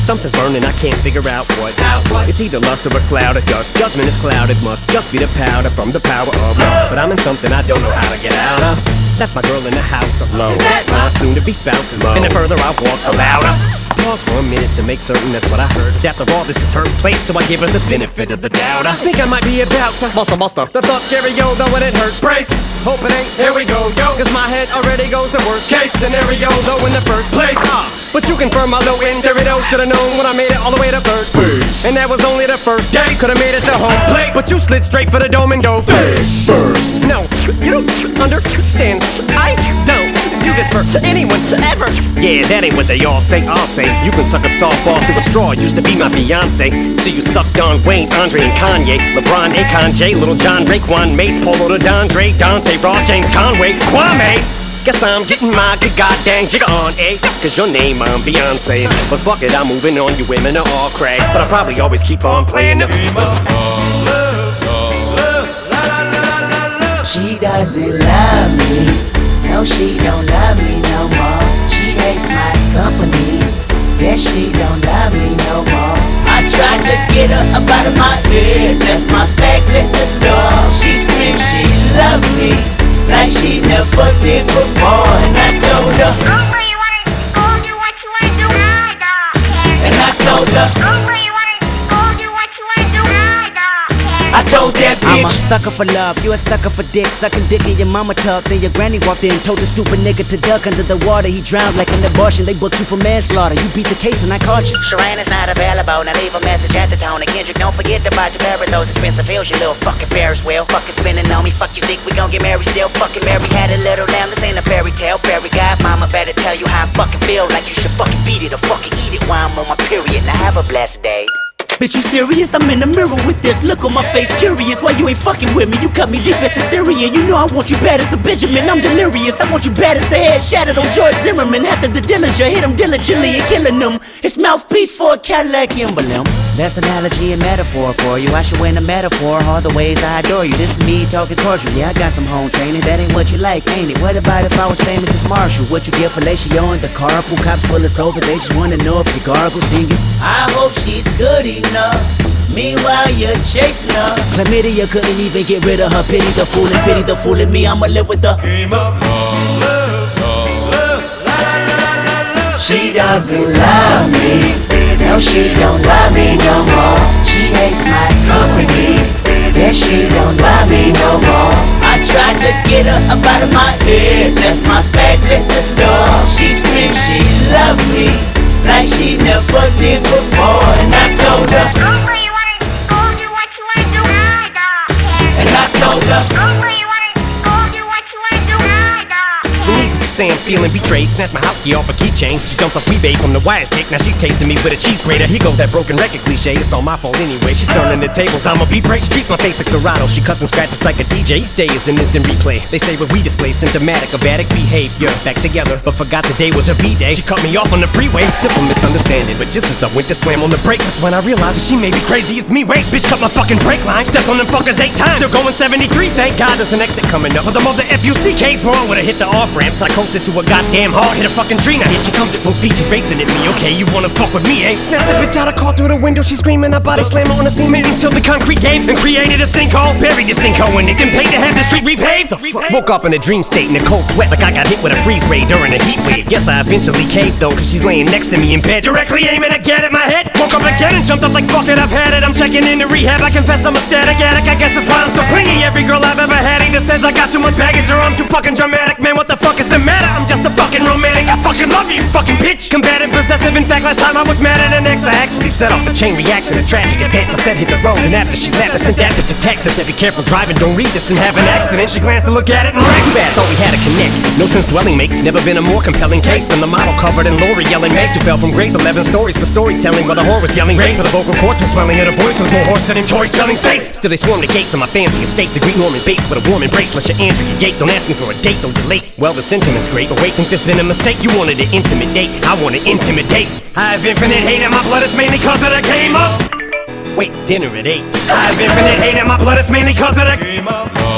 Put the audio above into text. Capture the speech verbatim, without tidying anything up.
Something's burning, I can't figure out what. Out what? It's either lust or a cloud of dust. Judgment is clouded, must just be the powder from the power of love. But I'm in something I don't know how to get out of. Left my girl in the house alone. Is that my soon to be spouses? And the further I walk, the louder. Pause for a minute to make certain that's what I heard. Cause after all, this is her place, so I give her the benefit of the doubt. I think I might be about to buster, buster. The thought's scary, yo, though it hurts. Brace, hope it ain't, here we go, yo. Cause my head already goes the worst case scenario, though in the first place. uh, But you confirm my low end theory, though. Should've known when I made it all the way to third base. And that was only the first day, could've made it to home plate. But you slid straight for the dome and go face first. No, you don't understand. I don't do this for anyone ever. Yeah, that ain't what they all say, I'll say. You can suck a softball through a straw, used to be my fiance. So you sucked on Wayne, Andre, and Kanye, LeBron, Akon, J, Little John, Raekwon, Mace, Polo, to Dondre, Dante, Ross, James, Conway, Kwame. Guess I'm getting my good goddamn jigger on, eh? Cause your name, I'm Beyonce. But fuck it, I'm moving on, you women are all crack. But I'll probably always keep on playing the game of love, love, la la la la la. She doesn't love me. No, she don't love me no more. She hates my company. Yes, she don't love me no more. I tried to get her up out of my head, left my bags at the door. She screamed she loved me like she never did before. And I told her, go where you wanna go, do what you wanna do, I don't care. And I told her, go where you wanna go, do what you wanna do, I don't care. I told that bitch, I'm a sucker for love, you a sucker for dick. Sucking dick in your mama tub. Then your granny walked in, told the stupid nigga to duck under the water. He drowned like an abortion, they booked you for manslaughter. You beat the case and I caught you. Sharon is not available, now leave a message at the tone. And Kendrick, don't forget to buy two pair of those expensive heels. You little fucking Ferris wheel, fucking spinning on me. Fuck you think we gon' get married still? Fucking Mary had a little lamb, this ain't a fairy tale. Fairy godmama better tell you how I fucking feel. Like you should fucking beat it or fucking eat it while I'm on my period. Now have a blessed day. Bitch, you serious? I'm in the mirror with this look on my face, curious why you ain't fucking with me. You cut me deep as a Syrian. You know I want you bad as a Benjamin. I'm delirious. I want you bad as the head shattered on George Zimmerman. After the Dillinger hit him diligently and killing him. His mouthpiece for a Cadillac emblem. That's analogy and metaphor for you. I should win a metaphor all the ways I adore you. This is me talking cordial. Yeah, I got some home training. That ain't what you like, ain't it? What about if I was famous as Marshall? What you get fellatio in the carpool? Cops pull us over. They just wanna know if you gargle singing. I hope she's good enough. Meanwhile you're chasing her. Chlamydia couldn't even get rid of her. Pity the fool and pity the fool in me. I'ma live with the game of love, love, love, la la la la la. She doesn't love me. No, she don't love me no more. She hates my company. Yes, she don't love me no more. I tried to get her up out of my head, left my bags at the door. She screamed she loved me like she never did before. And I told her, go where you wanna go, do what you wanna do, I don't care. and I told her, go where you wanna go, do what you wanna do, I don't care. So needless to say, I'm feeling betrayed. Snatched my house key off a keychain. She jumps off eBay from the wires dick. Now she's chasing me with a cheese grater. Here goes that broken record cliche. It's all my fault anyway. She's turning the tables. I'm a beat break. She treats my face like Serato. She cuts and scratches like a D J. Each day is an instant replay. They say what we display symptomatic of addict behavior. Back together, but forgot today was her B-day. She cut me off on the freeway. Simple misunderstanding. But just as I went to slam on the brakes, that's when I realized that she may be crazy as me. Wait, bitch, cut my fucking brake line. Stepped on them fuckers eight times. Still going seventy-three. Thank God there's an exit coming up. But the mother F U C K's wrong when I hit the off ramps. I coasted to a goddamn hard, hit a fucking tree. Now here she comes at full speed, she's racing at me. Okay, you wanna fuck with me, eh? Snatched the bitch out, I caught through the window. She's screaming, I body slam her on the cement until the concrete gave and created a sinkhole. Buried this sinkhole in it, then paid to have the street repaved. The fuck? Woke up in a dream state in a cold sweat like I got hit with a freeze ray during a heat wave. Guess I eventually caved though, cause she's laying next to me in bed, directly aiming again at my head. Woke up again and jumped up like fuck it, I've had it. I'm checking into rehab, I confess I'm a static addict. I guess that's why I'm so clingy. Every girl I've ever had either says I got too much baggage or I'm too fucking dramatic. Man, what the fuck is the matter? I'm just a fucking romantic. I fucking love you, you fucking bitch. Combative, possessive. In fact, last time I was mad at an ex, I actually set off the chain reaction of tragic events. I said hit the road, and after she left, I sent that bitch a text. I said be careful driving, don't read this and have an accident. She glanced to look at it and ran. Too bad, thought we had a connect. No sense dwelling makes never been a more compelling case than the model covered in Lori yelling Mace, who fell from grace. Eleven stories for storytelling, while the whore was yelling raise. So the vocal cords were swelling, and her voice was more hoarse than Tori spelling space. Still they swarm the gates of my fancy estates to greet Norman Bates with a warm embrace. Unless you're Andrea Yates, don't ask me for a date, though you're late. Well, the sentiment's great, but wait, think there's been a mistake. You wanted to intimidate, I wanna intimidate. I have infinite hate in my blood, it's mainly cause of the game of. Wait, dinner at eight. I have infinite hate in my blood, it's mainly cause of the game of.